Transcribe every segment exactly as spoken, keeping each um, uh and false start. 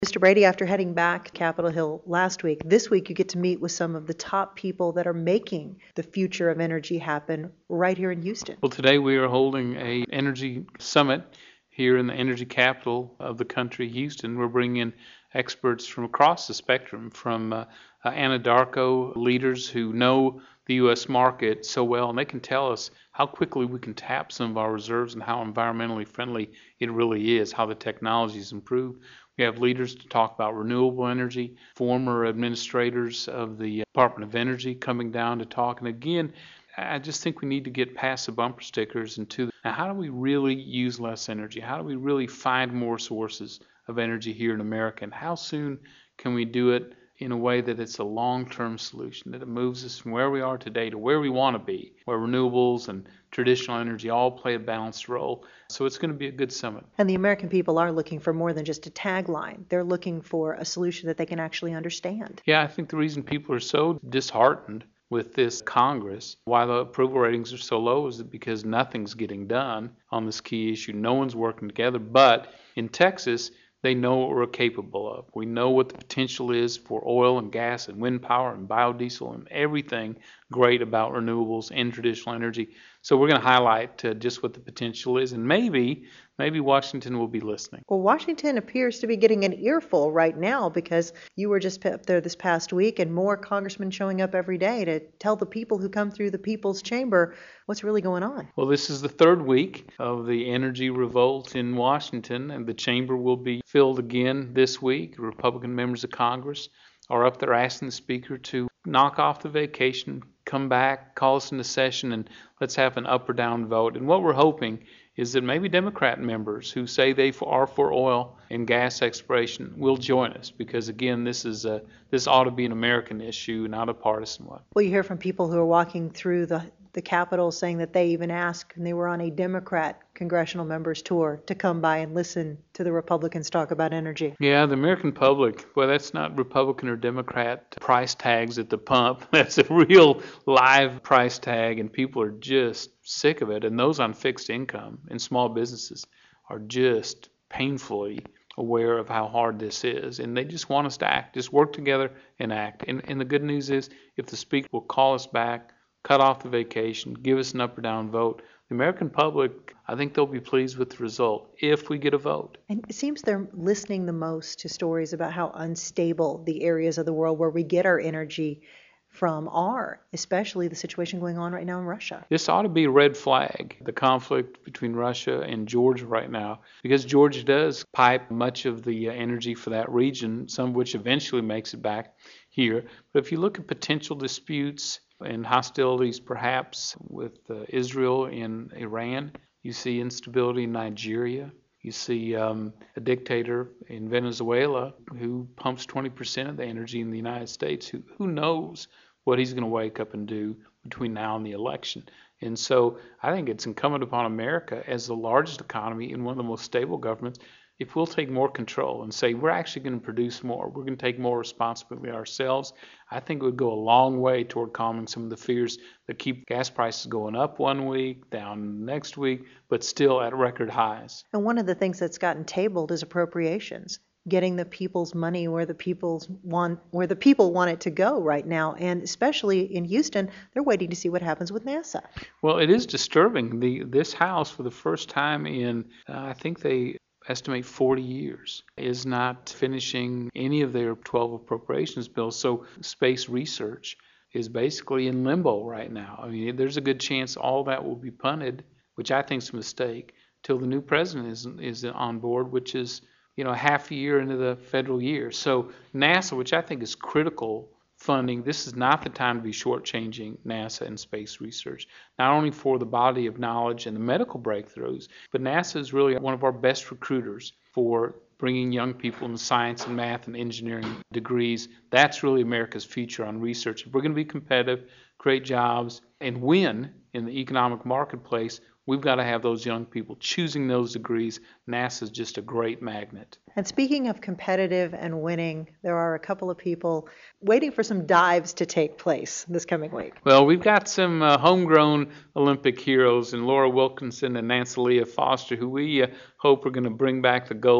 Mister Brady, after heading back to Capitol Hill last week, this week you get to meet with some of the top people that are making the future of energy happen right here in Houston. Well, today we are holding a energy summit here in the energy capital of the country, Houston. We're bringing in experts from across the spectrum, from uh, uh, Anadarko leaders who know the U S market so well, and they can tell us how quickly we can tap some of our reserves and how environmentally friendly it really is, how the technology's improved. We have leaders to talk about renewable energy, former administrators of the Department of Energy coming down to talk. And again, I just think we need to get past the bumper stickers and to the, now how do we really use less energy? How do we really find more sources of energy here in America? And how soon can we do it in a way that it's a long-term solution, that it moves us from where we are today to where we want to be, where renewables and traditional energy all play a balanced role. So it's going to be a good summit. And the American people are looking for more than just a tagline. They're looking for a solution that they can actually understand. Yeah, I think the reason people are so disheartened with this Congress, why the approval ratings are so low, is because nothing's getting done on this key issue. No one's working together. But in Texas, they know what we're capable of. We know what the potential is for oil and gas and wind power and biodiesel and everything great about renewables and traditional energy. So we're going to highlight uh, just what the potential is, and maybe maybe Washington will be listening. Well, Washington appears to be getting an earful right now because you were just up there this past week and more congressmen showing up every day to tell the people who come through the People's Chamber what's really going on. Well, this is the third week of the energy revolt in Washington, and the chamber will be filled again this week. Republican members of Congress are up there asking the Speaker to knock off the vacation, come back, call us into session, and let's have an up or down vote. And what we're hoping is that maybe Democrat members who say they are for oil and gas exploration will join us, because again, this is a this ought to be an American issue, not a partisan one. Well, you hear from people who are walking through the the Capitol saying that they even asked, and they were on a Democrat congressional members tour, to come by and listen to the Republicans talk about energy. Yeah, the American public, well, that's not Republican or Democrat price tags at the pump. That's a real live price tag, and people are just sick of it. And those on fixed income and small businesses are just painfully aware of how hard this is, and they just want us to act, just work together and act. And, and the good news is, if the Speaker will call us back, cut off the vacation, give us an up or down vote, the American public, I think they'll be pleased with the result if we get a vote. And it seems they're listening the most to stories about how unstable the areas of the world where we get our energy from are, especially the situation going on right now in Russia. This ought to be a red flag, the conflict between Russia and Georgia right now, because Georgia does pipe much of the energy for that region, some of which eventually makes it back here. But if you look at potential disputes and hostilities perhaps with uh, Israel and Iran, you see instability in Nigeria. You see um, a dictator in Venezuela who pumps twenty percent of the energy in the United States. Who, who knows what he's going to wake up and do between now and the election. And so I think it's incumbent upon America, as the largest economy and one of the most stable governments, if we'll take more control and say we're actually going to produce more, we're going to take more responsibility ourselves, I think it would go a long way toward calming some of the fears that keep gas prices going up one week, down next week, but still at record highs. And one of the things that's gotten tabled is appropriations, getting the people's money where the people's want where the people want it to go right now. And especially in Houston, they're waiting to see what happens with NASA. Well, it is disturbing. The this House, for the first time in, uh, I think they estimate forty years, is not finishing any of their twelve appropriations bills. So space research is basically in limbo right now. I mean, there's a good chance all that will be punted, which I think is a mistake, till the new president is is on board, which is, you know, half a year into the federal year. So NASA, which I think is critical funding, this is not the time to be shortchanging NASA and space research, not only for the body of knowledge and the medical breakthroughs, but NASA is really one of our best recruiters for bringing young people into science and math and engineering degrees. That's really America's future on research. If we're going to be competitive, create jobs, and win in the economic marketplace, we've got to have those young people choosing those degrees. NASA is just a great magnet. And speaking of competitive and winning, there are a couple of people waiting for some dives to take place this coming week. Well, we've got some uh, homegrown Olympic heroes in Laura Wilkinson and Nancy Leah Foster, who we uh, hope are going to bring back the gold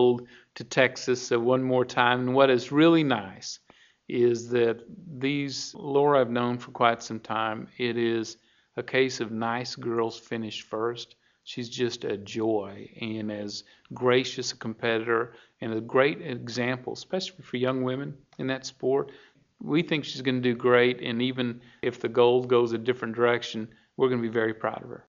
to Texas uh, one more time. And what is really nice is that these, Laura I've known for quite some time. It is a case of nice girls finish first. She's just a joy and as gracious a competitor and a great example, especially for young women in that sport. We think she's going to do great, and even if the gold goes a different direction, we're going to be very proud of her.